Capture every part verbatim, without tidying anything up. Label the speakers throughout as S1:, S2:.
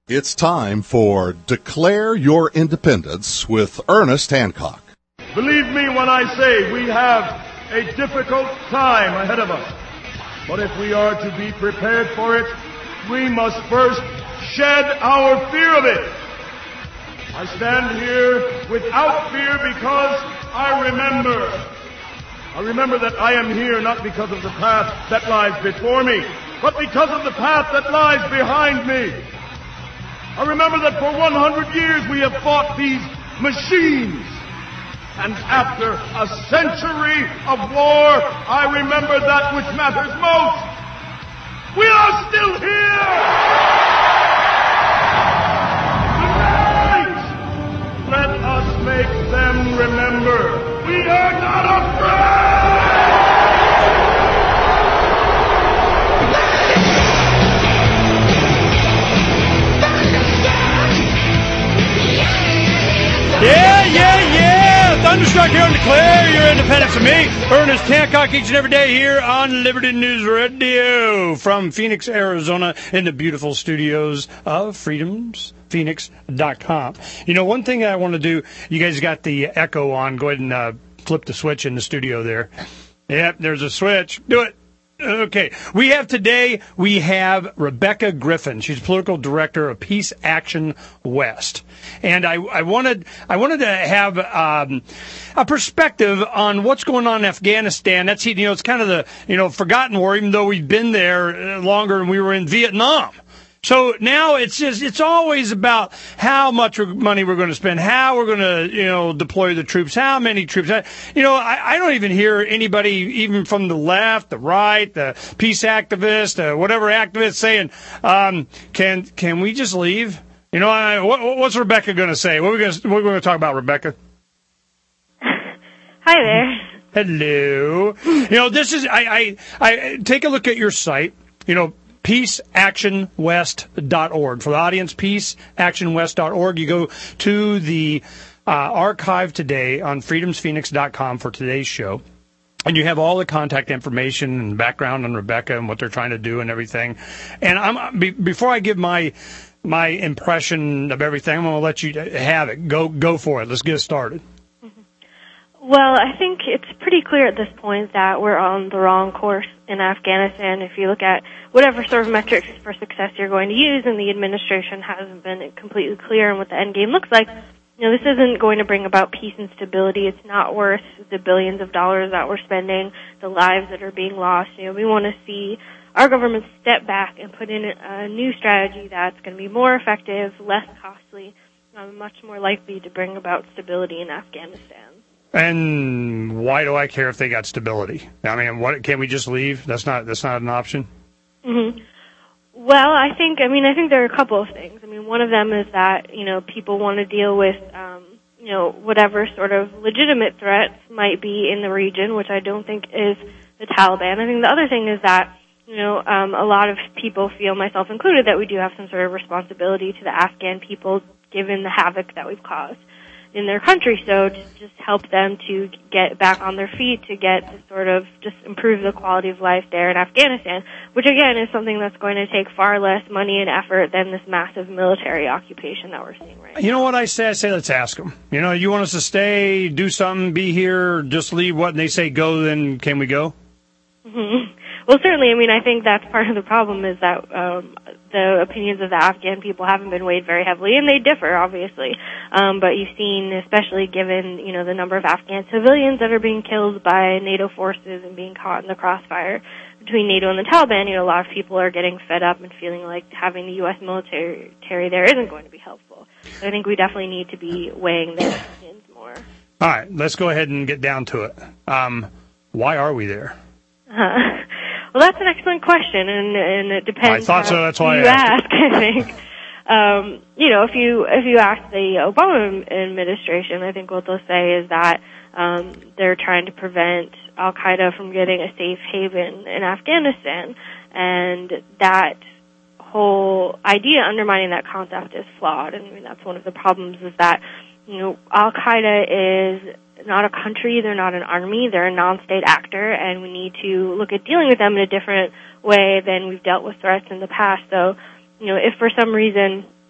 S1: It's time for Declare Your Independence with Ernest Hancock.
S2: Believe me when I say we have a difficult time ahead of us. But if we are to be prepared for it, we must first shed our fear of it. I stand here without fear because I remember. I remember that I am here not because of the path that lies before me, but because of the path that lies behind me. I remember that for one hundred years we have fought these machines. And after a century of war, I remember that which matters most. We are still here! Tonight, let us make them remember we are not afraid!
S3: Yeah, yeah, yeah! Thunderstruck here on Declare Your Independence with me, Ernest Hancock, each and every day here on Liberty News Radio from Phoenix, Arizona, in the beautiful studios of freedoms phoenix dot com. You know, one thing I want to do, you guys got the echo on. Go ahead and uh, flip the switch in the studio there. Yep, there's a switch. Do it. Okay, we have today, we have Rebecca Griffin. She's political director of Peace Action West. And I, I wanted, I wanted to have, um, a perspective on what's going on in Afghanistan. That's, you know, it's kind of the, you know, forgotten war, even though we've been there longer and we were in Vietnam. So now it's just, it's always about how much money we're going to spend, how we're going to, you know, deploy the troops, how many troops. You know, I, I don't even hear anybody, even from the left, the right, the peace activists, uh, whatever activists saying, um, can, can we just leave? You know, I, what, what's Rebecca going to say? What are we going to, what are we going to talk about, Rebecca?
S4: Hi there.
S3: Hello. You know, this is, I, I, I take a look at your site, you know, peace action west dot org. For the audience, peace action west dot org. You go to the uh, archive today on freedoms phoenix dot com for today's show, and you have all the contact information and background on Rebecca and what they're trying to do and everything. And I'm be, before I give my my impression of everything, I'm going to let you have it. Go go for it. Let's get started.
S4: Well, I think it's pretty clear at this point that we're on the wrong course in Afghanistan. If you look at whatever sort of metrics for success you're going to use, and the administration hasn't been completely clear on what the end game looks like, you know, this isn't going to bring about peace and stability. It's not worth the billions of dollars that we're spending, the lives that are being lost. You know, we want to see our government step back and put in a new strategy that's going to be more effective, less costly, um, much more likely to bring about stability in Afghanistan.
S3: And why do I care if they got stability? I mean, what, can't we just leave? That's not that's not an option.
S4: Mm-hmm. Well, I think I mean I think there are a couple of things. I mean, one of them is that you know people want to deal with um, you know whatever sort of legitimate threats might be in the region, which I don't think is the Taliban. I think the other thing is that you know um, a lot of people feel, myself included, that we do have some sort of responsibility to the Afghan people, given the havoc that we've caused in their country, so to just help them to get back on their feet, to get to sort of just improve the quality of life there in Afghanistan, which again is something that's going to take far less money and effort than this massive military occupation that we're seeing right now.
S3: You know what I say? I say let's ask them. You know, you want us to stay, do something, be here, just leave what, and they say go, then can we go?
S4: Mm-hmm. Well, certainly, I mean, I think that's part of the problem is that um, the opinions of the Afghan people haven't been weighed very heavily, and they differ, obviously. Um, but you've seen, especially given, you know, the number of Afghan civilians that are being killed by NATO forces and being caught in the crossfire between NATO and the Taliban, you know, a lot of people are getting fed up and feeling like having the U S military there isn't going to be helpful. So I think we definitely need to be weighing their opinions more.
S3: All right, let's go ahead and get down to it. Um, why are we there?
S4: Uh, well, that's an excellent question, and, and it depends.
S3: I thought so. That's why
S4: you
S3: I asked.
S4: ask. I think, um, you know, if you if you ask the Obama administration, I think what they'll say is that um, they're trying to prevent Al Qaeda from getting a safe haven in Afghanistan, and that whole idea undermining that concept is flawed. And I mean, that's one of the problems is that you know Al Qaeda is not a country, they're not an army, they're a non-state actor, and we need to look at dealing with them in a different way than we've dealt with threats in the past. So, you know, if for some reason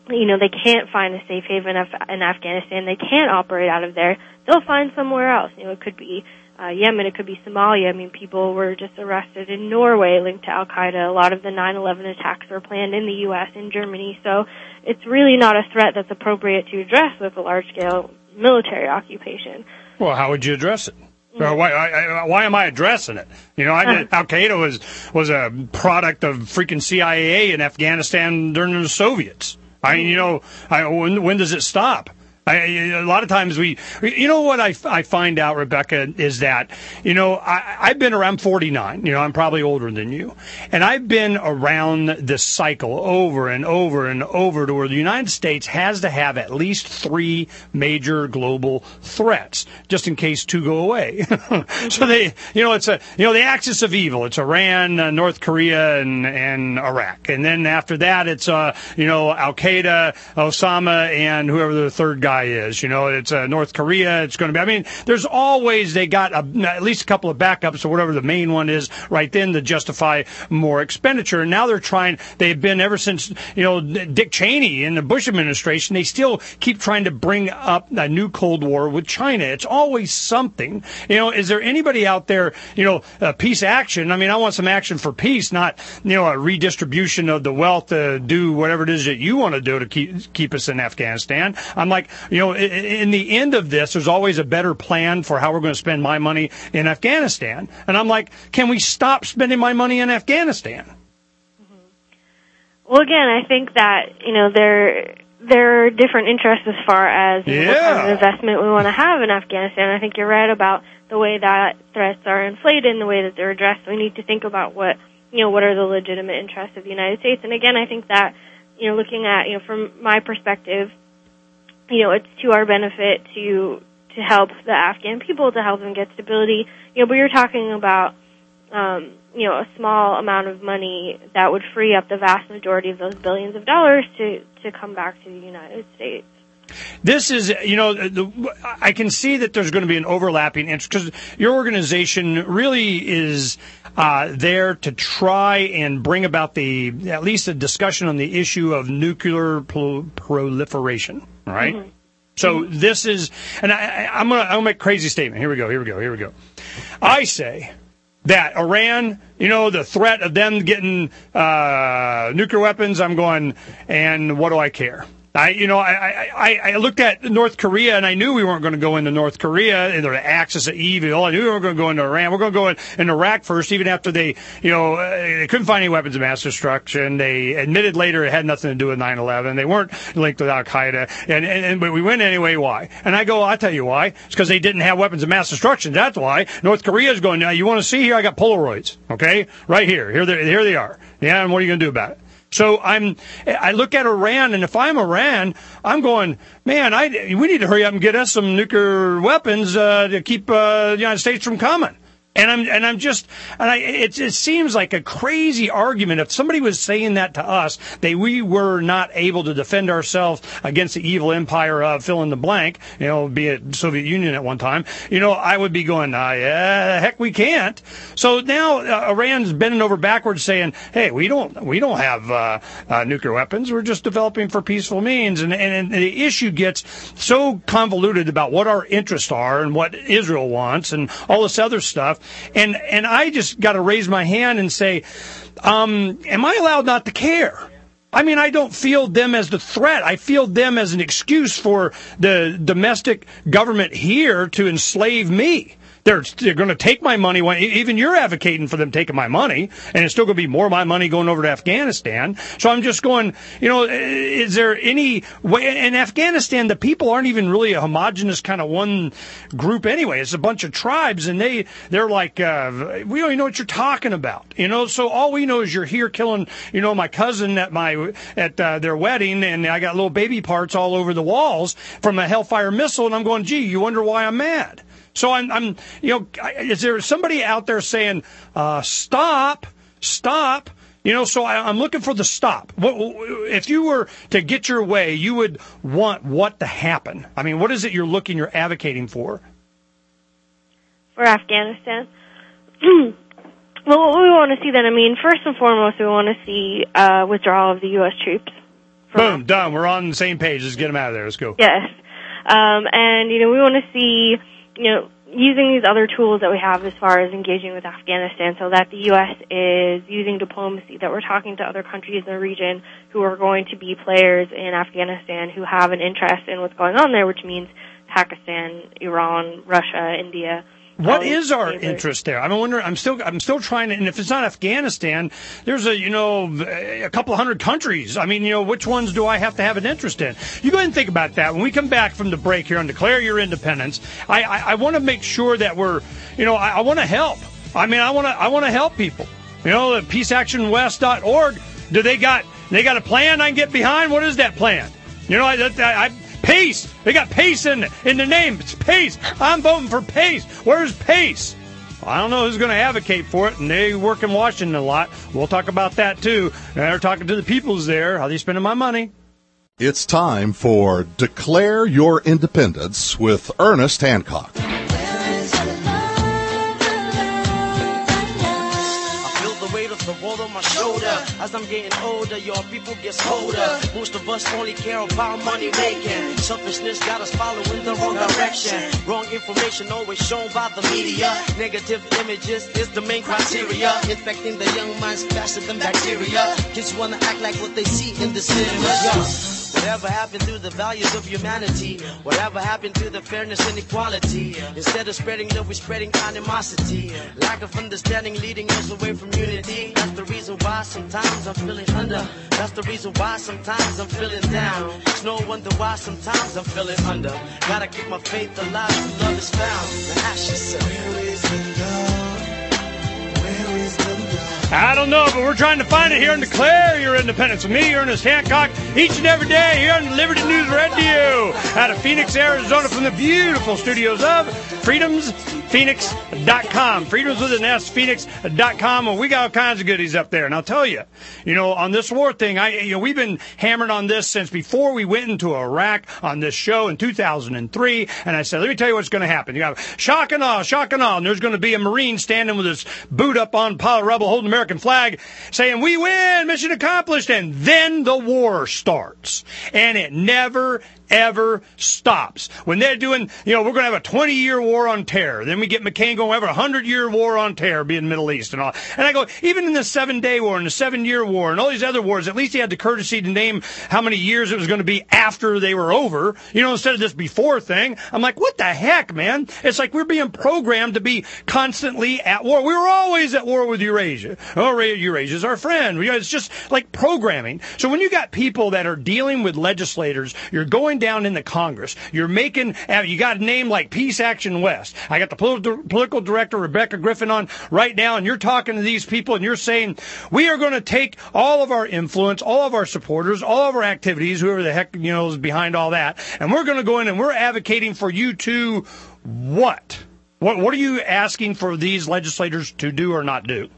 S4: you know, they can't find a safe haven in Afghanistan, they can't operate out of there, they'll find somewhere else. You know, it could be uh, Yemen, it could be Somalia. I mean, people were just arrested in Norway linked to Al-Qaeda. A lot of the nine eleven attacks were planned in the U S, in Germany. So it's really not a threat that's appropriate to address with a large-scale military occupation.
S3: Well, how would you address it? Well, why, I, why am I addressing it? You know, I did, Al Qaeda was was a product of freaking C I A in Afghanistan during the Soviets. I mean, you know, I, when, when does it stop? I, a lot of times we, you know what I, I find out, Rebecca, is that, you know, I, I've been around forty-nine, you know, I'm probably older than you, and I've been around this cycle over and over and over to where the United States has to have at least three major global threats, just in case two go away. So they, you know, it's a, you know, the axis of evil, it's Iran, uh, North Korea, and, and Iraq. And then after that, it's, uh, you know, Al-Qaeda, Osama, and whoever the third guy is, you know, it's uh, North Korea, it's going to be, I mean, there's always, they got a, at least a couple of backups or whatever the main one is right then to justify more expenditure. And now they're trying, they've been ever since, you know, Dick Cheney in the Bush administration, they still keep trying to bring up a new Cold War with China. It's always something. You know, is there anybody out there, you know, uh, peace action? I mean, I want some action for peace, not, you know, a redistribution of the wealth to do whatever it is that you want to do to keep, keep us in Afghanistan. I'm like, you know, in the end of this, there's always a better plan for how we're going to spend my money in Afghanistan. And I'm like, can we stop spending my money in Afghanistan?
S4: Mm-hmm. Well, again, I think that, you know, there there are different interests as far as you know,
S3: yeah.
S4: what kind of investment we want to have in Afghanistan. I think you're right about the way that threats are inflated and the way that they're addressed. We need to think about what, you know, what are the legitimate interests of the United States. And again, I think that, you know, looking at, you know, from my perspective, you know, it's to our benefit to to help the Afghan people, to help them get stability. You know, but you're talking about, um, you know, a small amount of money that would free up the vast majority of those billions of dollars to, to come back to the United States.
S3: This is, you know, the, I can see that there's going to be an overlapping interest because your organization really is uh, there to try and bring about the, at least a discussion on the issue of nuclear pro- proliferation, right? Mm-hmm. So mm-hmm. this is, and I, I'm going to I'll make a crazy statement. Here we go, here we go, here we go. I say that Iran, you know, the threat of them getting uh, nuclear weapons, I'm going, and what do I care? I, you know, I, I, I looked at North Korea and I knew we weren't going to go into North Korea and the axis of evil. I knew we weren't going to go into Iran. We're going to go in, in Iraq first, even after they, you know, uh, they couldn't find any weapons of mass destruction. They admitted later it had nothing to do with nine eleven. They weren't linked with Al-Qaeda. And, and, and, but we went anyway. Why? And I go, I'll tell you why. It's because they didn't have weapons of mass destruction. That's why. North Korea is going, now you want to see here? I got Polaroids. Okay? Right here. Here they, here they are. Yeah. And what are you going to do about it? So I'm, I look at Iran, and if I'm Iran, I'm going, man, I, we need to hurry up and get us some nuclear weapons uh, to keep uh, the United States from coming. And I'm, and I'm just, and I, it, it seems like a crazy argument. If somebody was saying that to us, that we were not able to defend ourselves against the evil empire of fill in the blank, you know, be it Soviet Union at one time, you know, I would be going, ah, yeah, heck, we can't. So now uh, Iran's bending over backwards saying, hey, we don't, we don't have uh, uh, nuclear weapons. We're just developing for peaceful means. And, and, and the issue gets so convoluted about what our interests are and what Israel wants and all this other stuff. And and I just got to raise my hand and say, um, am I allowed not to care? I mean, I don't feel them as the threat. I feel them as an excuse for the domestic government here to enslave me. They're, they're going to take my money. When, even you're advocating for them taking my money, and it's still going to be more of my money going over to Afghanistan. So I'm just going, you know, is there any way? In Afghanistan, the people aren't even really a homogenous kind of one group anyway. It's a bunch of tribes, and they, they're like, uh, we don't even know what you're talking about, you know. So all we know is you're here killing, you know, my cousin at my at uh, their wedding, and I got little baby parts all over the walls from a Hellfire missile, and I'm going, gee, you wonder why I'm mad? So I'm, I'm, you know, is there somebody out there saying, uh, stop, stop? You know, so I, I'm looking for the stop. What, if you were to get your way, you would want what to happen? I mean, what is it you're looking, you're advocating for?
S4: For Afghanistan? Well, what we want to see then, I mean, first and foremost, we want to see uh, withdrawal of the U S troops
S3: Boom, done. We're on the same page. Let's get them out of there. Let's go.
S4: Yes. Um, and, you know, we want to see, you know, using these other tools that we have as far as engaging with Afghanistan so that the U S is using diplomacy, that we're talking to other countries in the region who are going to be players in Afghanistan who have an interest in what's going on there, which means Pakistan, Iran, Russia, India.
S3: What is our interest there? I'm wondering. I'm still. I'm still trying to. And if it's not Afghanistan, there's a you know a couple hundred countries. I mean, you know, which ones do I have to have an interest in? You go ahead and think about that. When we come back from the break here on Declare Your Independence, I I, I want to make sure that we're you know I, I want to help. I mean, I want to I want to help people. You know, peace action west dot org. Do they got they got a plan I can get behind? What is that plan? You know, I. I, I Pace. They got Pace in in the name. It's Pace. I'm voting for Pace. Where's Pace? Well, I don't know who's going to advocate for it, and they work in Washington a lot. We'll talk about that, too. They're talking to the peoples there. How they spending my money?
S1: It's time for Declare Your Independence with Ernest Hancock.
S5: The world on my shoulder. As I'm getting older, your people get colder. Most of us only care about money making. Selfishness got us following the wrong direction. Wrong information always shown by the media. Negative images is the main criteria. Infecting the young minds faster than bacteria. Kids wanna act like what they see in the cinema. Whatever happened to the values of humanity? Whatever happened to the fairness and equality? Instead of spreading love, we're spreading animosity. Lack of understanding leading us away from unity. That's the reason why sometimes I'm feeling under. That's the reason why sometimes I'm feeling down. It's no wonder why sometimes I'm feeling under. Gotta keep my faith alive till love is found. Now ask yourself, where is the love? Where is the love?
S3: I don't know, but we're trying to find it here and Declare Your Independence with me, Ernest Hancock, each and every day here on Liberty News Radio out of Phoenix, Arizona, from the beautiful studios of freedoms phoenix dot com. Freedoms with an S, phoenix dot com. Well, we got all kinds of goodies up there. And I'll tell you, you know, on this war thing, I, you know, we've been hammering on this since before we went into Iraq on this show in two thousand three. And I said, let me tell you what's going to happen. You got shock and awe, shock and awe. And there's going to be a Marine standing with his boot up on pile of rubble holding the American flag saying, we win, mission accomplished. And then the war starts. And it never, ever stops. When they're doing, you know, we're going to have a twenty-year war on terror. Then we get McCain going, we have a hundred-year war on terror, being Middle East and all. And I go, even in the seven-day war and the seven-year war and all these other wars, at least he had the courtesy to name how many years it was going to be after they were over, you know, instead of this before thing. I'm like, what the heck, man? It's like we're being programmed to be constantly at war. We were always at war with Eurasia. Oh, Eurasia's our friend. It's just like programming. So when you got people that are dealing with legislators, you're going down in the Congress, you're making, you got a name like Peace Action West. I got the political, political director, Rebecca Griffin, on right now, and you're talking to these people and you're saying, we are going to take all of our influence, all of our supporters, all of our activities, whoever the heck, you know, is behind all that, and we're going to go in and we're advocating for you to what? What, what are you asking for these legislators to do or not do?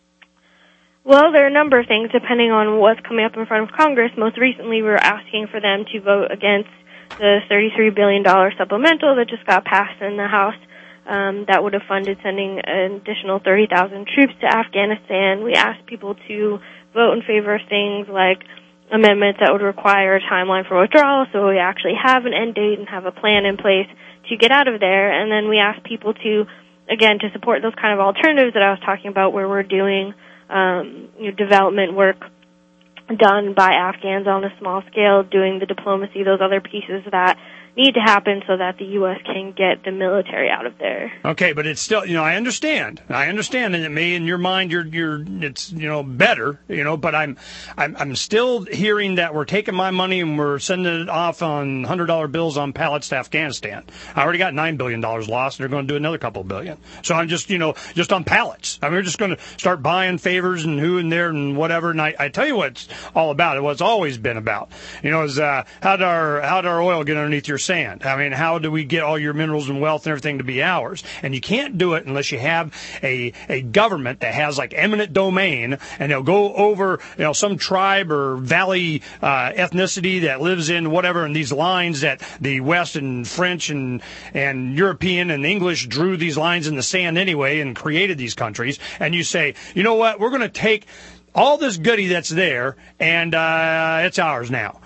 S4: Well, there are a number of things depending on what's coming up in front of Congress. Most recently, we were asking for them to vote against the thirty-three billion dollars supplemental that just got passed in the House. Um, that would have funded sending an additional thirty thousand troops to Afghanistan. We asked people to vote in favor of things like amendments that would require a timeline for withdrawal, so we actually have an end date and have a plan in place to get out of there. And then we asked people to, again, to support those kind of alternatives that I was talking about, where we're doing um, you know, development work done by Afghans on a small scale, doing the diplomacy, those other pieces that need to happen so that the U S can get the military out of there.
S3: Okay, but it's still, you know, I understand. I understand, and it may, in your mind, you're, you're, it's, you know, better, you know, but I'm, I'm, I'm still hearing that we're taking my money and we're sending it off on one hundred dollar bills on pallets to Afghanistan. I already got nine billion dollars lost, and they're going to do another couple of billion. So I'm just, you know, just on pallets. I mean, we're just going to start buying favors and who and there and whatever. And I, I tell you what it's all about, what it's always been about, you know, is uh, how did our, how did our oil get underneath your sand? I mean, how do we get all your minerals and wealth and everything to be ours? And you can't do it unless you have a a government that has like eminent domain, and they'll go over, you know, some tribe or valley uh, ethnicity that lives in whatever, and these lines that the West and French and and European and English drew these lines in the sand anyway and created these countries. And you say, you know what, we're going to take all this goodie that's there, and uh, it's ours now.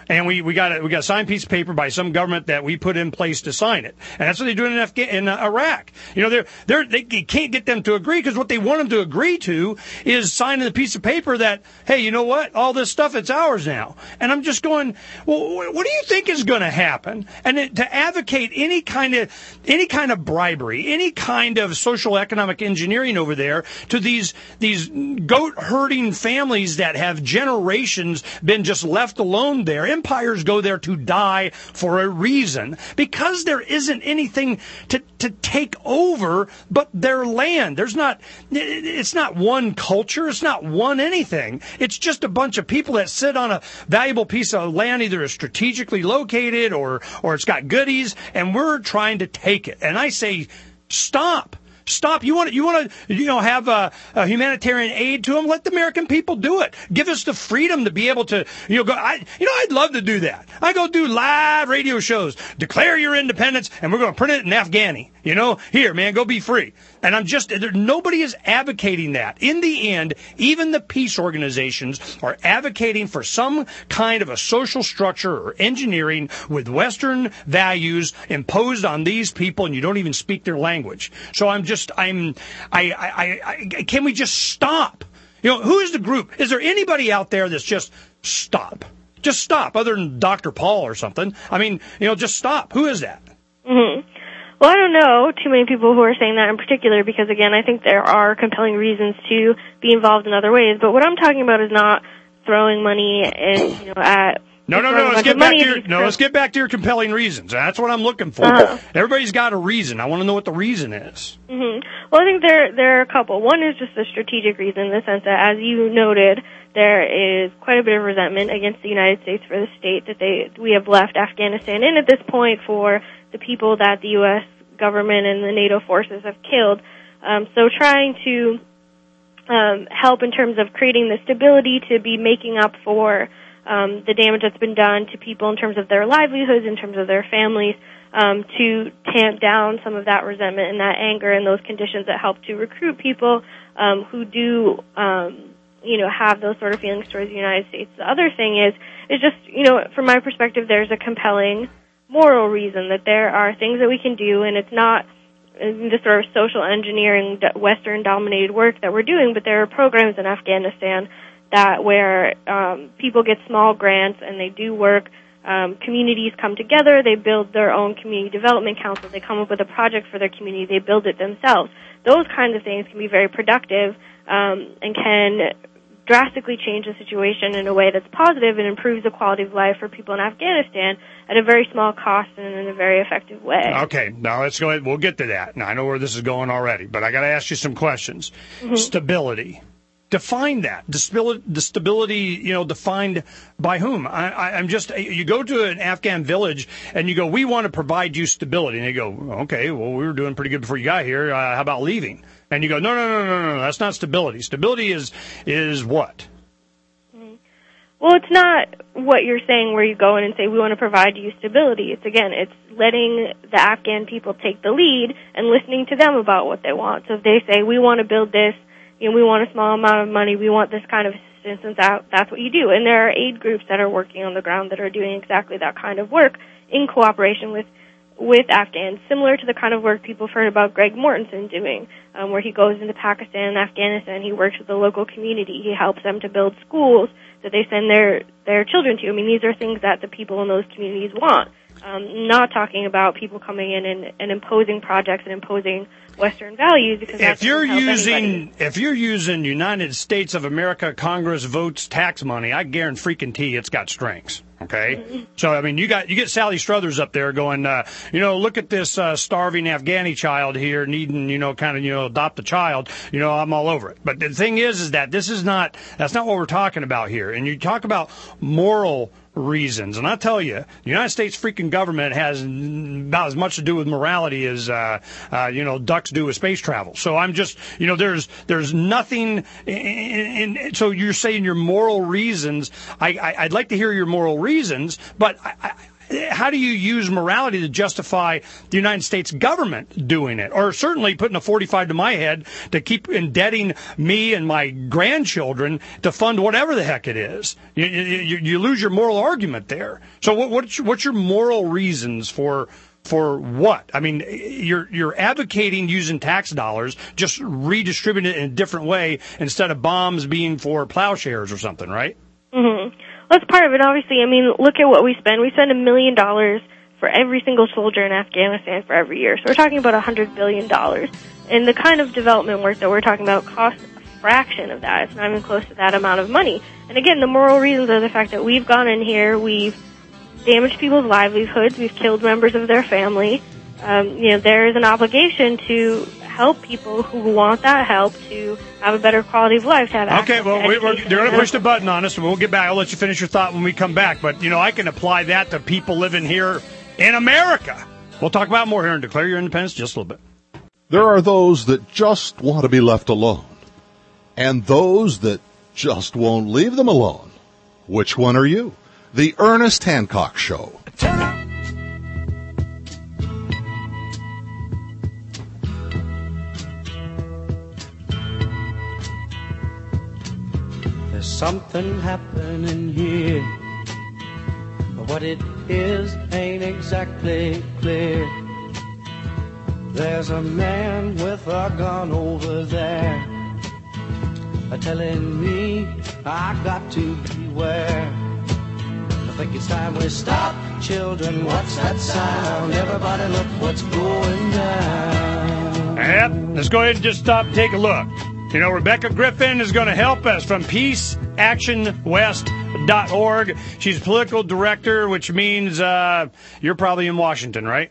S3: And we, we got a, we got a signed piece of paper by some government that we put in place to sign it. And that's what they're doing in, Afga- in uh, Iraq. You know, they're, they're, they you can't get them to agree because what they want them to agree to is signing the piece of paper that, hey, you know what? All this stuff, it's ours now. And I'm just going, well, what do you think is going to happen? And it, to advocate any kind of, any kind of bribery, any kind of social economic engineering over there to these, these goat herding families that have generations been just left alone there. Empires go there to die for a reason, because there isn't anything to, to take over but their land. There's not, it's not one culture. It's not one anything. It's just a bunch of people that sit on a valuable piece of land, either is strategically located or, or it's got goodies, and we're trying to take it. And I say, stop. Stop. You want to, you want to, you know, have a, a humanitarian aid to them? Let the American people do it. Give us the freedom to be able to, you know, go, I, you know, I'd love to do that. I go do live radio shows, declare your independence, and we're going to print it in Afghani. You know, here, man, go be free. And I'm just, there, nobody is advocating that. In the end, even the peace organizations are advocating for some kind of a social structure or engineering with Western values imposed on these people, and you don't even speak their language. So I'm just, I'm, I, I, I, can we just stop? You know, who is the group? Is there anybody out there that's just stop? Just stop, other than Doctor Paul or something. I mean, you know, just stop. Who is that?
S4: Mm-hmm. Well, I don't know too many people who are saying that in particular because, again, I think there are compelling reasons to be involved in other ways. But what I'm talking about is not throwing money in, you know, at
S3: No, no, no. Let's get back to your no. Let's get back to your compelling reasons. That's what I'm looking for. Uh-huh. Everybody's got a reason. I want to know what the reason is.
S4: Mm-hmm. Well, I think there there are a couple. One is just a strategic reason, in the sense that, as you noted, there is quite a bit of resentment against the United States for the state that they we have left Afghanistan in at this point, for the people that the U S government and the NATO forces have killed. Um, so trying to um, help in terms of creating the stability to be making up for um, the damage that's been done to people in terms of their livelihoods, in terms of their families, um, to tamp down some of that resentment and that anger and those conditions that help to recruit people um, who do, um, you know, have those sort of feelings towards the United States. The other thing is, is just, you know, from my perspective, there's a compelling moral reason that there are things that we can do, and it's not the sort of social engineering, Western-dominated work that we're doing, but there are programs in Afghanistan that where um, people get small grants and they do work. Um, communities come together, they build their own community development councils, they come up with a project for their community, they build it themselves. Those kinds of things can be very productive um, and can drastically change the situation in a way that's positive and improves the quality of life for people in Afghanistan at a very small cost and in a very effective way.
S3: Okay, now let's go ahead. We'll get to that. Now, I know where this is going already, but I got to ask you some questions. Mm-hmm. Stability. Define that. The stability, the stability, you know, defined by whom? I, I, I'm just, you go to an Afghan village and you go, we want to provide you stability. And they go, okay, well, we were doing pretty good before you got here. Uh, how about leaving? And you go, no, no, no, no, no, no, that's not stability. Stability is is what?
S4: Mm-hmm. Well, it's not what you're saying where you go in and say, we want to provide you stability. It's, again, it's letting the Afghan people take the lead and listening to them about what they want. So if they say, we want to build this, you know, we want a small amount of money, we want this kind of assistance, and that, that's what you do. And there are aid groups that are working on the ground that are doing exactly that kind of work in cooperation with with Afghans, similar to the kind of work people have heard about Greg Mortensen doing, um, where he goes into Pakistan and Afghanistan, he works with the local community, he helps them to build schools that they send their, their children to. I mean, these are things that the people in those communities want. Um, not talking about people coming in and, and imposing projects and imposing Western values, because
S3: if you're using anybody. if you're using United States of America Congress votes tax money, I guarantee it's got strings. Okay, mm-hmm. So I mean, you got you get Sally Struthers up there going, uh, you know, look at this uh, starving Afghani child here needing, you know, kind of, you know, adopt a child. You know, I'm all over it. But the thing is, is that this is not that's not what we're talking about here. And you talk about moral reasons, and I tell you, the United States freaking government has about as much to do with morality as uh, uh, you know, ducks do with space travel. So I'm just, you know, there's there's nothing. In, in, in, so you're saying your moral reasons. I, I I'd like to hear your moral reasons, but I, I, how do you use morality to justify the United States government doing it? Or certainly putting a forty-five to my head to keep indebting me and my grandchildren to fund whatever the heck it is. You, you, you lose your moral argument there. So what, what's, your, what's your moral reasons for for what? I mean, you're you're advocating using tax dollars, just redistributing it in a different way instead of bombs being for plowshares or something, right?
S4: Mm-hmm. Well, that's part of it, obviously. I mean, look at what we spend. We spend a million dollars for every single soldier in Afghanistan for every year. So we're talking about a hundred billion dollars. And the kind of development work that we're talking about costs a fraction of that. It's not even close to that amount of money. And again, the moral reasons are the fact that we've gone in here, we've damaged people's livelihoods, we've killed members of their family. Um, you know, there is an obligation to help people who want that help to have a better quality of life, to have
S3: okay, well, we, we're, they're going to push the button on us, and we'll get back. I'll let you finish your thought when we come back. But, you know, I can apply that to people living here in America. We'll talk about more here and Declare Your Independence just a little bit.
S1: There are those that just want to be left alone, and those that just won't leave them alone. Which one are you? The Ernest Hancock Show.
S5: There's something happening here, but what it is ain't exactly clear. There's a man with a gun over there, telling me I got to beware. I think it's time we stop, children. What's that sound? Everybody look what's going down.
S3: Yep, let's go ahead and just stop and take a look. You know, Rebecca Griffin is going to help us from peace action west dot org. She's political director, which means uh, you're probably in Washington, right?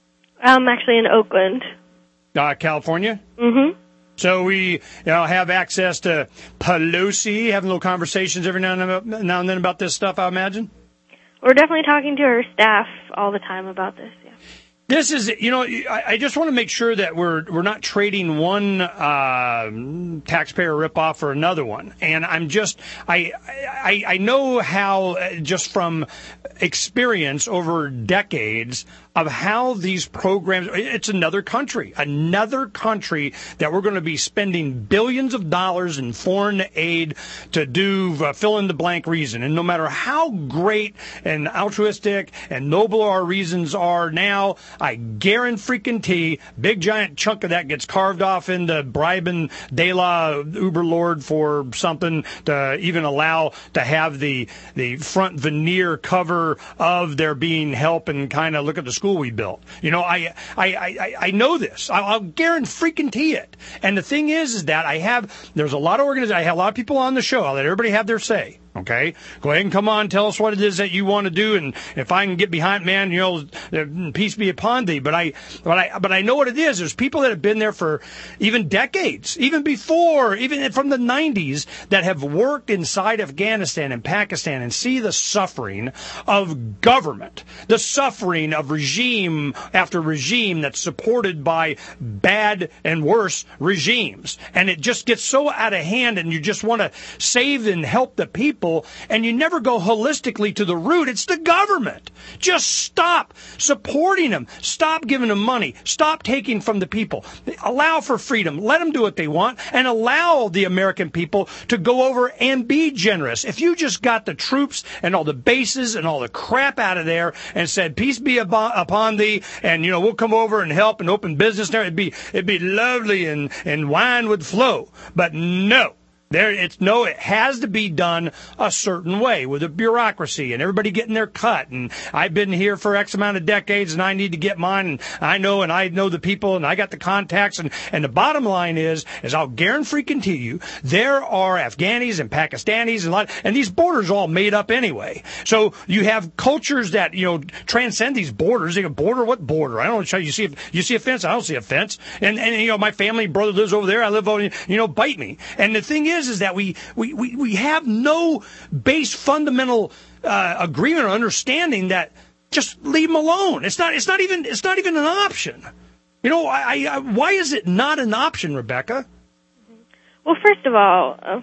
S4: I'm actually in Oakland.
S3: Uh, California?
S4: Mm-hmm.
S3: So we you know, have access to Pelosi, having little conversations every now and, then, now and then about this stuff, I imagine?
S4: We're definitely talking to her staff all the time about this, yeah.
S3: This is, you know, I, I just want to make sure that we're we're not trading one uh, taxpayer ripoff for another one. And I'm just, I, I I know how, just from experience over decades, of how these programs, it's another country, another country that we're going to be spending billions of dollars in foreign aid to do uh, fill-in-the-blank reason. And no matter how great and altruistic and noble our reasons are now, I guarantee big giant chunk of that gets carved off into bribing De La Uberlord for something to even allow to have the the front veneer cover of there being help and kind of look at the school we built. You know, I I I, I know this. I'll, I'll guarantee it. And the thing is, is that I have, there's a lot of organizations, I have a lot of people on the show. I'll let everybody have their say. Okay, go ahead and come on, tell us what it is that you want to do, and if I can get behind, man, you know, peace be upon thee. But I, but I, but I know what it is. There's people that have been there for even decades, even before, even from the nineties, that have worked inside Afghanistan and Pakistan and see the suffering of government, the suffering of regime after regime that's supported by bad and worse regimes, and it just gets so out of hand, and you just want to save and help the people. And you never go holistically to the root. It's the government. Just stop supporting them. Stop giving them money. Stop taking from the people. Allow for freedom. Let them do what they want, and allow the American people to go over and be generous. If you just got the troops and all the bases and all the crap out of there and said, peace be upon thee, and, you know, we'll come over and help and open business there, it'd be, it'd be lovely and, and wine would flow. But no. There, it's no, it has to be done a certain way with a bureaucracy and everybody getting their cut. And I've been here for X amount of decades, and I need to get mine. And I know, and I know the people, and I got the contacts. And, and the bottom line is, is I'll guarantee you, there are Afghanis and Pakistanis and a lot, and these borders are all made up anyway. So you have cultures that, you know, transcend these borders. They go, border, what border? I don't know. You see, you see a fence? I don't see a fence. And, and, you know, my family brother lives over there. I live over, you know, bite me. And the thing is, is that we, we, we, we have no base fundamental uh, agreement or understanding that just leave them alone. It's not, it's not even, it's not even an option. You know, I, I, why is it not an option, Rebecca?
S4: Well, first of all, uh,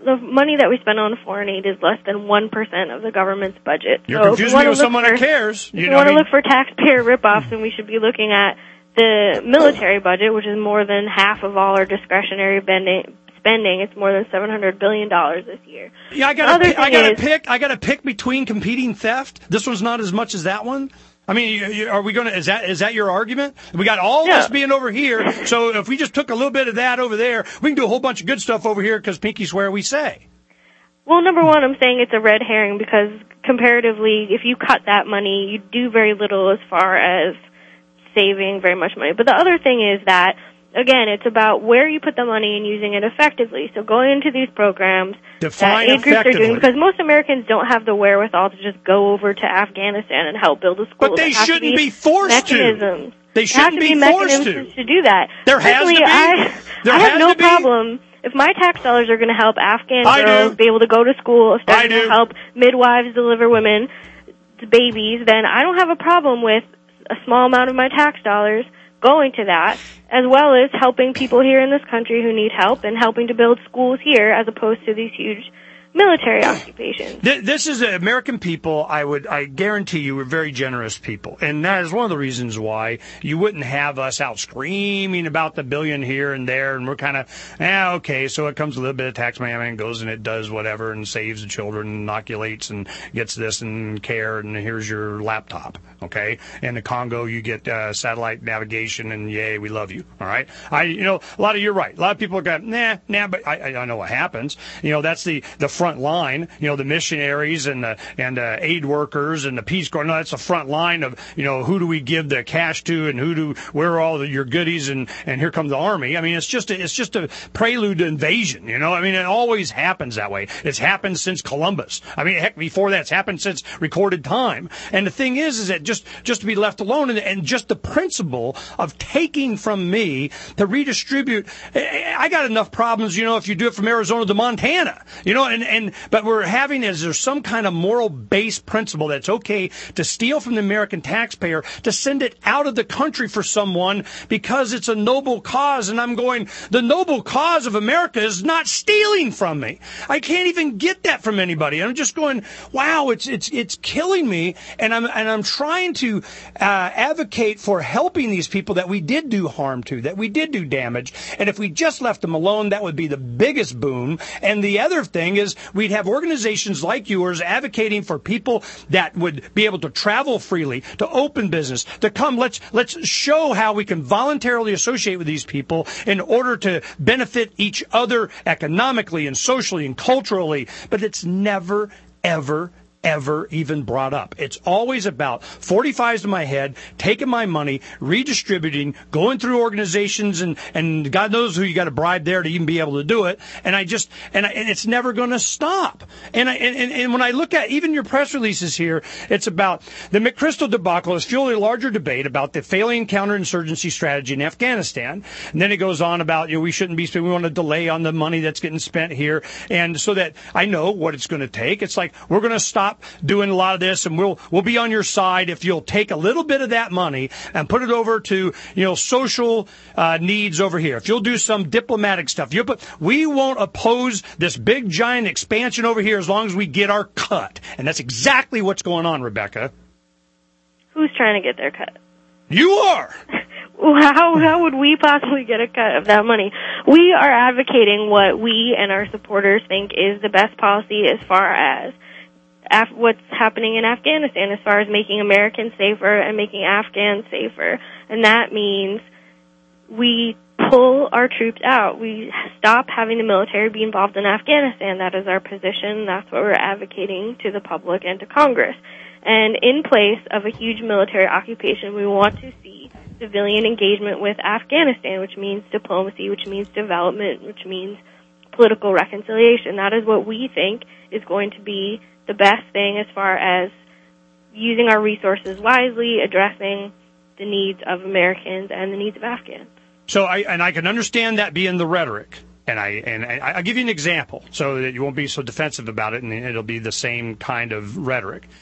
S4: the money that we spend on foreign aid is less than one percent of the government's budget.
S3: You're
S4: so
S3: confusing me with someone that cares.
S4: If
S3: you
S4: we
S3: know
S4: want to
S3: I mean?
S4: look for taxpayer ripoffs, then we should be looking at the military budget, which is more than half of all our discretionary spending. Spending it's more than seven hundred billion dollars this year.
S3: Yeah, I got to I got to pick. I got to pick between competing theft. This one's not as much as that one. I mean, you, you, are we going to? Is that is that your argument? We got all
S4: yeah.
S3: this being over here. So if we just took a little bit of that over there, we can do a whole bunch of good stuff over here because pinky swear we say.
S4: Well, number one, I'm saying it's a red herring because comparatively, if you cut that money, you do very little as far as saving very much money. But the other thing is that, again, it's about where you put the money and using it effectively. So going into these programs
S3: Define
S4: that aid groups are
S3: effectively.
S4: doing, because most Americans don't have the wherewithal to just go over to Afghanistan and help build a school.
S3: But they
S4: there
S3: shouldn't
S4: be,
S3: be forced
S4: mechanisms.
S3: to. They shouldn't
S4: be,
S3: be,
S4: be
S3: forced
S4: mechanisms
S3: to.
S4: to do that.
S3: There has
S4: Personally,
S3: to be.
S4: I,
S3: There
S4: I
S3: has
S4: have no
S3: to be.
S4: problem. If my tax dollars are going to help Afghan
S3: I
S4: girls
S3: do.
S4: be able to go to school, if they're
S3: I
S4: going
S3: do.
S4: to help midwives deliver women to babies, then I don't have a problem with a small amount of my tax dollars going to that, as well as helping people here in this country who need help and helping to build schools here as opposed to these huge military occupations.
S3: This is American people. I would, I guarantee you, we're very generous people, and that is one of the reasons why you wouldn't have us out screaming about the billion here and there, and we're kind of, eh, okay, so it comes a little bit of tax money and goes and it does whatever and saves the children, and inoculates and gets this and care, and here's your laptop, okay? In the Congo, you get uh, satellite navigation, and yay, we love you, all right? I, you know, a lot of you're right. A lot of people go, nah, nah, but I, I know what happens. You know, that's the the front line, you know, the missionaries and the and uh, aid workers and the Peace Corps. No, that's the front line of, you know, who do we give the cash to and who do where are all the, your goodies and and here comes the army. I mean, it's just a, it's just a prelude to invasion. You know, I mean, it always happens that way. It's happened since Columbus. I mean, heck, before that, it's happened since recorded time. And the thing is, is that just just to be left alone and, and just the principle of taking from me to redistribute. I got enough problems, you know, if you do it from Arizona to Montana, you know, and And, but we're having is there some kind of moral-based principle that's okay to steal from the American taxpayer to send it out of the country for someone because it's a noble cause. And I'm going, the noble cause of America is not stealing from me. I can't even get that from anybody. I'm just going, wow, it's it's it's killing me. And I'm and I'm trying to uh, advocate for helping these people that we did do harm to, that we did do damage. And if we just left them alone, that would be the biggest boon. And the other thing is, we'd have organizations like yours advocating for people that would be able to travel freely, to open business, to come. Let's let's show how we can voluntarily associate with these people in order to benefit each other economically and socially and culturally. But it's never, ever, ever even brought up. It's always about forty-fives to my head, taking my money, redistributing, going through organizations, and, and God knows who you got to bribe there to even be able to do it. And I just, and, I, and it's never going to stop. And, I, and, and when I look at even your press releases here, it's about the McChrystal debacle has fueled a larger debate about the failing counterinsurgency strategy in Afghanistan. And then it goes on about, you know, we shouldn't be spending, we want to delay on the money that's getting spent here. And so that I know what it's going to take. It's like, we're going to stop doing a lot of this, and we'll we'll be on your side if you'll take a little bit of that money and put it over to, you know, social uh, needs over here. If you'll do some diplomatic stuff, you put we won't oppose this big giant expansion over here as long as we get our cut. And that's exactly what's going on, Rebecca.
S4: Who's trying to get their cut?
S3: You are.
S4: How how would we possibly get a cut of that money? We are advocating what we and our supporters think is the best policy as far as Af- what's happening in Afghanistan, as far as making Americans safer and making Afghans safer. And that means we pull our troops out. We stop having the military be involved in Afghanistan. That is our position. That's what we're advocating to the public and to Congress. And in place of a huge military occupation, we want to see civilian engagement with Afghanistan, which means diplomacy, which means development, which means political reconciliation. That is what we think is going to be the best thing as far as using our resources wisely, addressing the needs of Americans and the needs of Afghans.
S3: So I and I can understand that being the rhetoric. And I and I, I'll give you an example so that you won't be so defensive about it, and it'll be the same kind of rhetoric.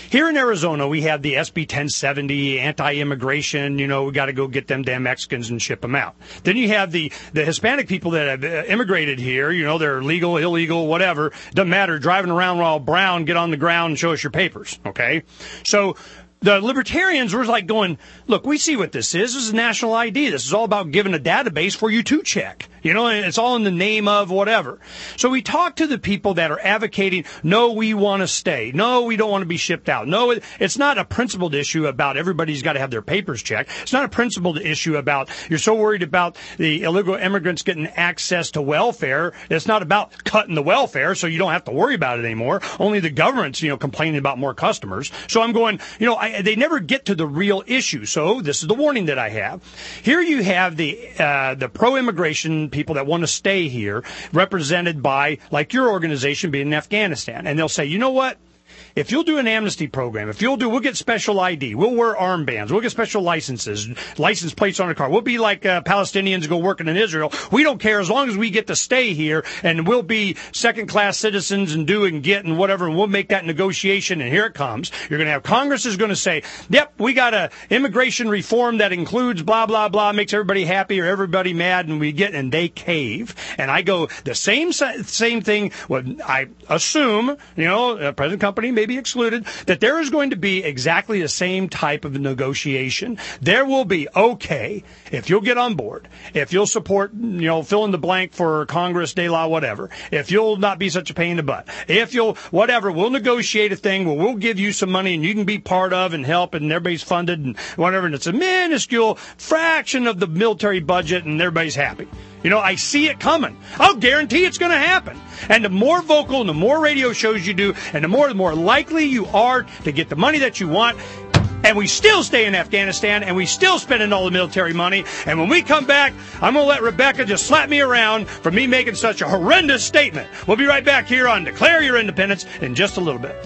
S3: Here in Arizona, we have the S B ten seventy, anti-immigration, you know, we got to go get them damn Mexicans and ship them out. Then you have the, the Hispanic people that have uh, immigrated here, you know, they're legal, illegal, whatever, doesn't matter, driving around while brown, get on the ground and show us your papers, okay? So the libertarians were like going, look, we see what this is. This is national I D. This is all about giving a database for you to check. You know, and it's all in the name of whatever. So we talk to the people that are advocating, no, we want to stay. No, we don't want to be shipped out. No, it's not a principled issue about everybody's got to have their papers checked. It's not a principled issue about you're so worried about the illegal immigrants getting access to welfare. It's not about cutting the welfare so you don't have to worry about it anymore. Only the government's, you know, complaining about more customers. So I'm going, you know, I, they never get to the real issue. So this is the warning that I have. Here you have the uh, the pro-immigration people that want to stay here, represented by, like your organization being in Afghanistan. And they'll say, you know what? If you'll do an amnesty program, if you'll do, we'll get special I D, we'll wear armbands, we'll get special licenses, license plates on the car. We'll be like uh, Palestinians go working in Israel. We don't care as long as we get to stay here, and we'll be second-class citizens and do and get and whatever, and we'll make that negotiation, and here it comes. You're going to have Congress is going to say, yep, we got a immigration reform that includes blah, blah, blah, makes everybody happy or everybody mad, and we get, and they cave. And I go, the same same thing, what I assume, you know, uh, present company may be excluded, that there is going to be exactly the same type of negotiation. There will be, okay, if you'll get on board, if you'll support, you know, fill in the blank for Congress, de la, whatever, if you'll not be such a pain in the butt, if you'll, whatever, we'll negotiate a thing where we'll give you some money and you can be part of and help and everybody's funded and whatever, and it's a minuscule fraction of the military budget and everybody's happy. You know, I see it coming. I'll guarantee it's going to happen. And the more vocal and the more radio shows you do, and the more the more likely you are to get the money that you want. And we still stay in Afghanistan, and we still spending all the military money. And when we come back, I'm going to let Rebecca just slap me around for me making such a horrendous statement. We'll be right back here on Declare Your Independence in just a little bit.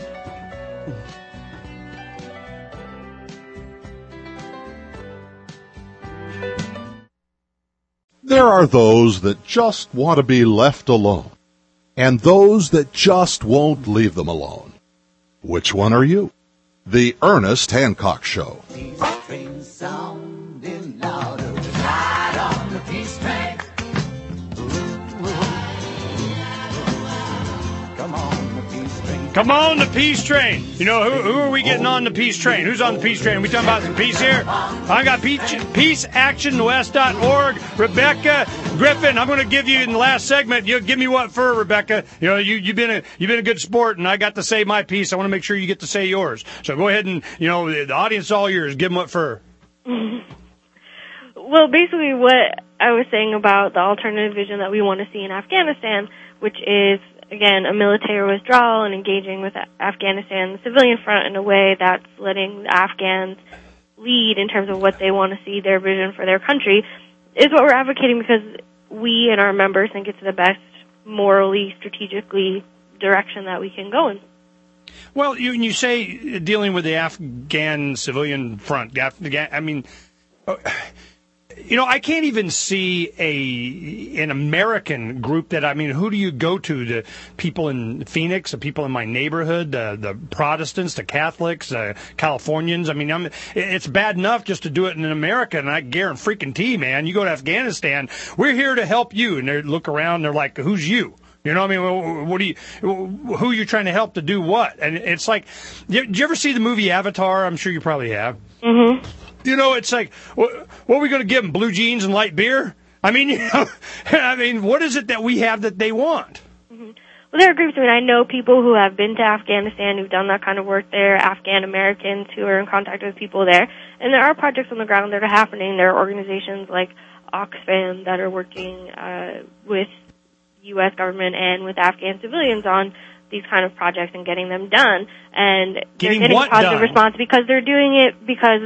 S1: There are those that just want to be left alone, and those that just won't leave them alone. Which one are you? The Ernest Hancock Show. Peace train sounding louder, ride on the peace train.
S3: Come on, the peace train. Come on, the peace train. You know, who, who are we getting on the peace train? Who's on the peace train? Are we talking about some peace here? I got peace action west dot org. Rebecca Griffin, I'm going to give you in the last segment. You give me what for, Rebecca? You know, you you've been a you've been a good sport, and I got to say my piece. I want to make sure you get to say yours. So go ahead and, you know, the audience is all yours. Give them what for.
S4: Well, basically, what I was saying about the alternative vision that we want to see in Afghanistan, which is, again, a military withdrawal and engaging with Afghanistan, the civilian front, in a way that's letting the Afghans lead in terms of what they want to see, their vision for their country, is what we're advocating, because we and our members think it's the best morally, strategically direction that we can go in.
S3: Well, you, you say dealing with the Afghan civilian front, Afghan, I mean, you know, I can't even see a an American group that, I mean, who do you go to? The people in Phoenix, the people in my neighborhood, uh, the Protestants, the Catholics, uh, Californians. I mean, I'm, it's bad enough just to do it in America, and I guarantee, man, you go to Afghanistan, we're here to help you. And they look around, they're like, who's you? You know what I mean? What do you, who are you trying to help to do what? And it's like, did you ever see the movie Avatar? I'm sure you probably have.
S4: Mm-hmm.
S3: You know, it's like, what, what are we going to give them, blue jeans and light beer? I mean, you know, I mean, what is it that we have that they want?
S4: Mm-hmm. Well, there are groups. I mean, I know people who have been to Afghanistan, who've done that kind of work there, Afghan Americans who are in contact with people there. And there are projects on the ground that are happening. There are organizations like Oxfam that are working uh, with U S government and with Afghan civilians on these kind of projects and getting them done. And
S3: getting
S4: they're getting
S3: what
S4: positive
S3: done?
S4: response because they're doing it because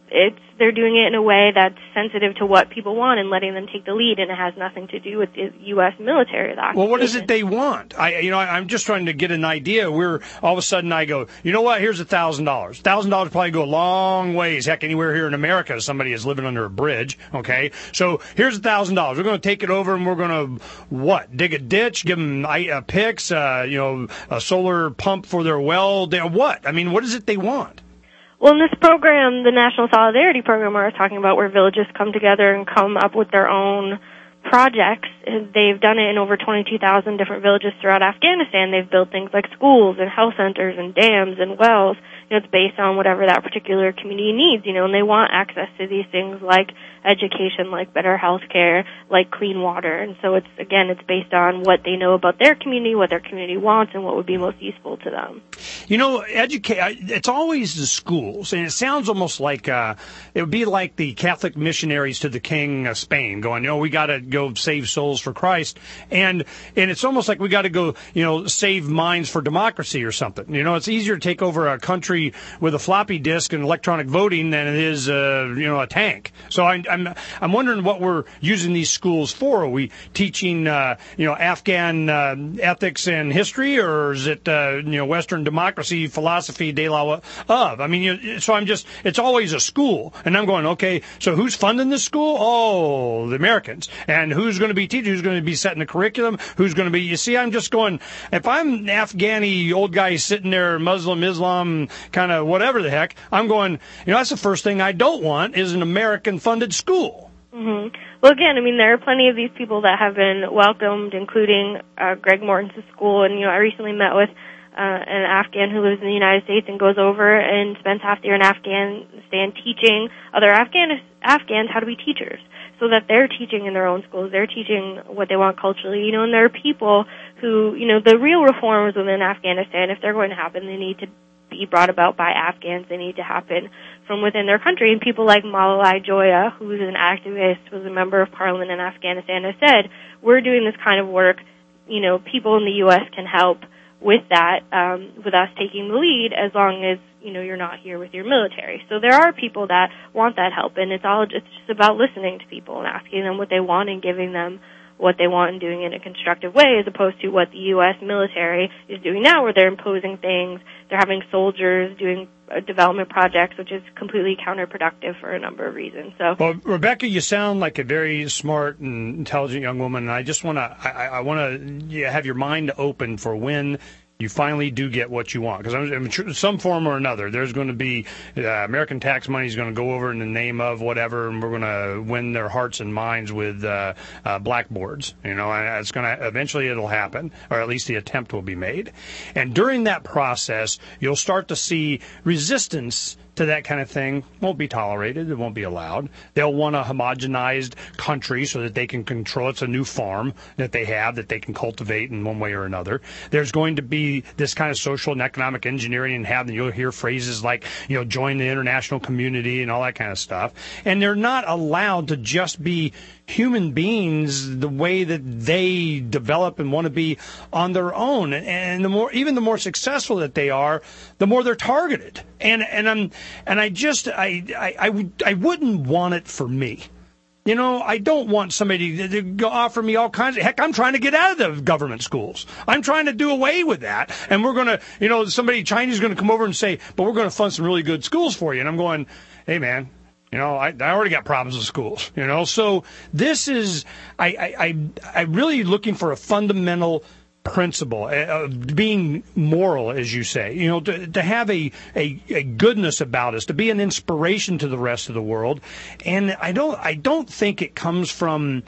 S4: it's they're doing it in a way that's sensitive to what people want and letting them take the lead, and it has nothing to do with the U S military.
S3: Well, what is it they want? I, you know, I'm just trying to get an idea. We're all of a sudden I go, you know what? Here's a thousand dollars. Thousand dollars probably go a long ways. Heck, anywhere here in America, somebody is living under a bridge. Okay, so here's a thousand dollars. We're going to take it over and we're going to what? Dig a ditch, give them uh, picks, uh, you know, a solar pump for their well. They, what? I mean, what is it they want?
S4: Well, in this program, the National Solidarity Program I was talking about, where villages come together and come up with their own projects, they've done it in over twenty-two thousand different villages throughout Afghanistan. They've built things like schools and health centers and dams and wells. You know, it's based on whatever that particular community needs, you know, and they want access to these things like education, like better health care, like clean water. And so it's, again, it's based on what they know about their community, what their community wants, and what would be most useful to them.
S3: You know, educate, it's always the schools, and it sounds almost like, uh, it would be like the Catholic missionaries to the King of Spain going, you know, we got to go save souls for Christ. And, and it's almost like we got to go, you know, save minds for democracy or something. You know, it's easier to take over a country with a floppy disk and electronic voting than it is, uh, you know, a tank. So I, I'm I'm wondering what we're using these schools for. Are we teaching, uh, you know, Afghan uh, ethics and history, or is it, uh, you know, Western democracy, philosophy, de la of? I mean, you know, so I'm just, it's always a school, and I'm going, okay, so who's funding this school? Oh, the Americans. And who's going to be teaching? Who's going to be setting the curriculum? Who's going to be? You see, I'm just going. If I'm an Afghani old guy sitting there, Muslim, Islam, kind of whatever the heck, I'm going, you know, that's the first thing I don't want is an American-funded school.
S4: Mm-hmm. Well, again, I mean, there are plenty of these people that have been welcomed, including uh, Greg Morton's school. And, you know, I recently met with uh, an Afghan who lives in the United States and goes over and spends half the year in Afghanistan teaching other Afghan- Afghans how to be teachers, so that they're teaching in their own schools. They're teaching what they want culturally, you know, and there are people who, you know, the real reforms within Afghanistan, if they're going to happen, they need to be brought about by Afghans. They need to happen from within their country. And people like Malalai Joya, who's an activist, was a member of parliament in Afghanistan, has said, we're doing this kind of work. You know, people in the U S can help with that, um, with us taking the lead, as long as, you know, you're not here with your military. So there are people that want that help, and it's all, it's just about listening to people and asking them what they want and giving them what they want and doing it in a constructive way, as opposed to what the U S military is doing now, where they're imposing things, they're having soldiers doing uh, development projects, which is completely counterproductive for a number of reasons. So,
S3: well, Rebecca, you sound like a very smart and intelligent young woman, and I just want to, I, I want to have your mind open for when you finally do get what you want. Because I'm, I'm sure some form or another, there's going to be, uh, American tax money is going to go over in the name of whatever, and we're going to win their hearts and minds with uh, uh, blackboards. You know, and it's going to, eventually it'll happen, or at least the attempt will be made. And during that process, you'll start to see resistance to that kind of thing. Won't be tolerated. It won't be allowed. They'll want a homogenized country so that they can control. It's a new farm that they have that they can cultivate in one way or another. There's going to be this kind of social and economic engineering, and have, and you'll hear phrases like, you know, join the international community and all that kind of stuff. And they're not allowed to just be human beings the way that they develop and want to be on their own. And the more, even the more successful that they are, the more they're targeted. And and I'm and I just I I I, would, I wouldn't want it for me. You know, I don't want somebody to, to go offer me all kinds of, heck, I'm trying to get out of the government schools. I'm trying to do away with that. And we're going to, you know, somebody, Chinese is going to come over and say, but we're going to fund some really good schools for you. And I'm going, hey, man, you know, I, I already got problems with schools, you know. So this is, I, I, I, I'm really looking for a fundamental principle of being moral, as you say, you know, to, to have a, a, a goodness about us, to be an inspiration to the rest of the world. And I don't, I don't think it comes from,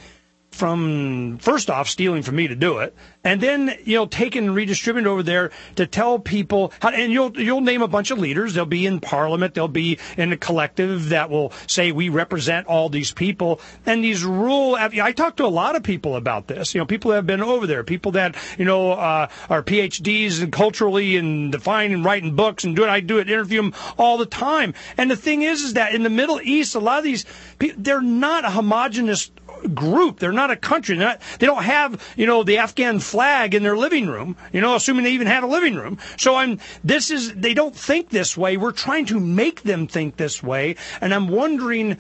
S3: from, first off, stealing from me to do it, and then, you know, taking and redistributing over there to tell people how, and you'll, you'll name a bunch of leaders. They'll be in parliament. They'll be in a collective that will say, we represent all these people. And these rural, I talk to a lot of people about this, you know, people that have been over there, people that, you know, uh, are P H Ds and culturally and defining and writing books and doing, I do it, interview them all the time. And the thing is, is that in the Middle East, a lot of these people, they're not a homogenous group. They're not a country. They're not, they don't have, you know, the Afghan flag in their living room, you know, assuming they even have a living room. So I'm, this is, they don't think this way. We're trying to make them think this way. And I'm wondering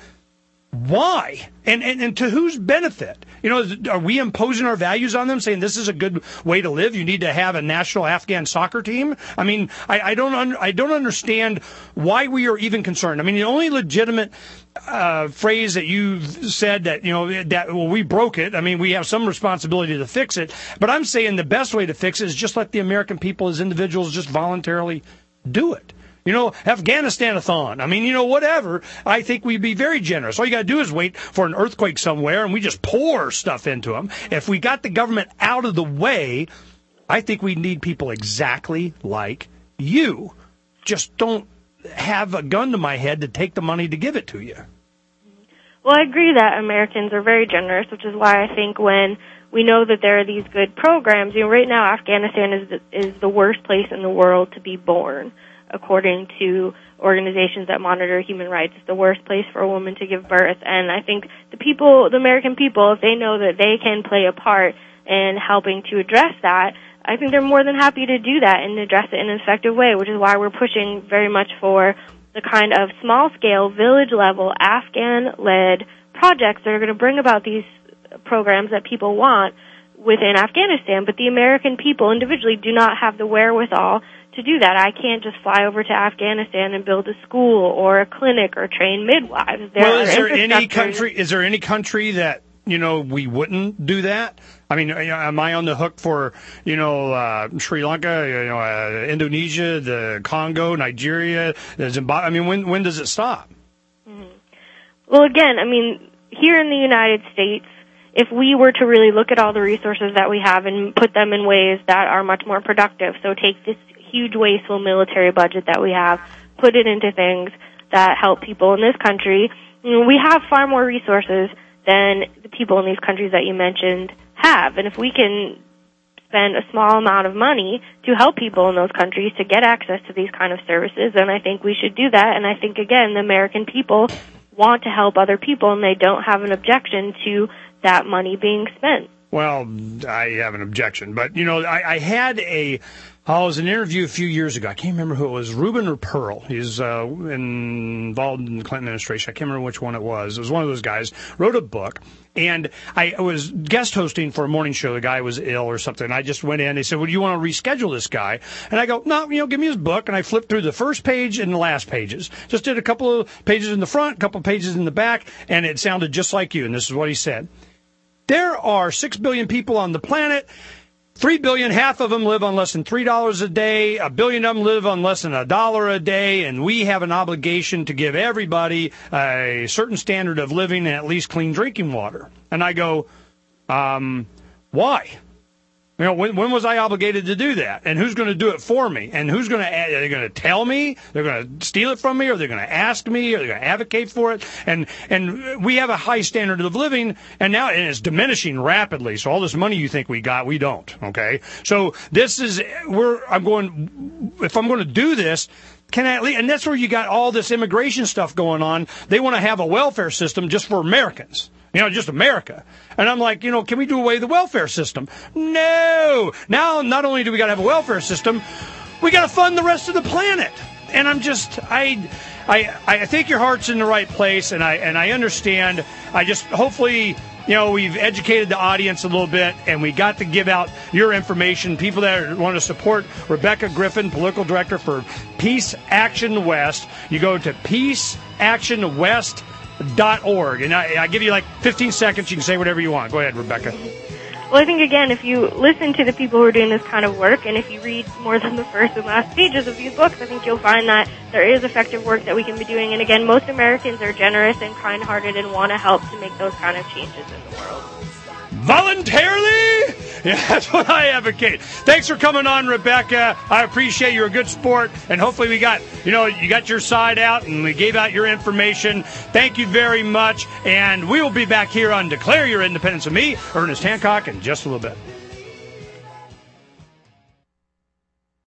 S3: why? And, and, and to whose benefit? You know, are we imposing our values on them, saying this is a good way to live? You need to have a national Afghan soccer team? I mean, I, I don't un, I don't understand why we are even concerned. I mean, the only legitimate uh, phrase that you said that, you know, that, well, we broke it. I mean, we have some responsibility to fix it. But I'm saying the best way to fix it is just let the American people as individuals just voluntarily do it. You know, Afghanistan-a-thon. I mean, you know, whatever. I think we'd be very generous. All you got to do is wait for an earthquake somewhere, and we just pour stuff into them. If we got the government out of the way, I think we need people exactly like you. Just don't have a gun to my head to take the money to give it to you.
S4: Well, I agree that Americans are very generous, which is why I think when we know that there are these good programs, you know, right now Afghanistan is the, is the worst place in the world to be born. According to organizations that monitor human rights, it's the worst place for a woman to give birth. And I think the people, the American people, if they know that they can play a part in helping to address that, I think they're more than happy to do that and address it in an effective way, which is why we're pushing very much for the kind of small-scale, village-level, Afghan-led projects that are going to bring about these programs that people want within Afghanistan. But the American people individually do not have the wherewithal to do that. I can't just fly over to Afghanistan and build a school or a clinic or train midwives. There
S3: well, is there any country? Is there any country that, you know, we wouldn't do that? I mean, am I on the hook for, you know, uh, Sri Lanka, you know, uh, Indonesia, the Congo, Nigeria, Zimbabwe? I mean, when when does it stop?
S4: Mm-hmm. Well, again, I mean, here in the United States, if we were to really look at all the resources that we have and put them in ways that are much more productive, so take this huge wasteful military budget that we have, put it into things that help people in this country. You know, we have far more resources than the people in these countries that you mentioned have. And if we can spend a small amount of money to help people in those countries to get access to these kind of services, then I think we should do that. And I think, again, the American people want to help other people, and they don't have an objection to that money being spent.
S3: Well, I have an objection. But, you know, I, I had a... Oh, it was an interview a few years ago. I can't remember who it was. Reuben or Pearl. He's uh, involved in the Clinton administration. I can't remember which one it was. It was one of those guys. Wrote a book. And I was guest hosting for a morning show. The guy was ill or something. I just went in. They said, well, do you want to reschedule this guy? And I go, no, you know, give me his book. And I flipped through the first page and the last pages. Just did a couple of pages in the front, a couple of pages in the back, and it sounded just like you. And this is what he said. There are six billion people on the planet. Three billion, half of them live on less than three dollars a day. A billion of them live on less than a dollar a day. And we have an obligation to give everybody a certain standard of living and at least clean drinking water. And I go, um, why? You know, when, when was I obligated to do that? And who's going to do it for me? And who's going to, are they going to tell me? They're going to steal it from me? Or they're going to ask me? Or they're going to advocate for it? And, and we have a high standard of living, and now and it's diminishing rapidly. So all this money you think we got, we don't. Okay? So this is, we're, I'm going, if I'm going to do this, can I at least, and that's where you got all this immigration stuff going on. They want to have a welfare system just for Americans. You know, just America. And I'm like, you know, can we do away with the welfare system? No. Now, not only do we got to have a welfare system, we got to fund the rest of the planet. And I'm just, I, I, I think your heart's in the right place, and I, and I understand. I just, hopefully, you know, we've educated the audience a little bit, and we got to give out your information. People that want to support Rebecca Griffin, political director for Peace Action West, you go to peace action west dot org, and I, I give you like fifteen seconds. You can say whatever you want. Go ahead, Rebecca.
S4: Well, I think, again, if you listen to the people who are doing this kind of work, and if you read more than the first and last pages of these books, I think you'll find that there is effective work that we can be doing. And again, most Americans are generous and kind-hearted and want to help to make those kind of changes in the world.
S3: Voluntarily? Yeah, that's what I advocate. Thanks for coming on, Rebecca. I appreciate you're a good sport, and hopefully we got, you know, you got your side out, and we gave out your information. Thank you very much, and we will be back here on Declare Your Independence of me, Ernest Hancock, in just a little bit.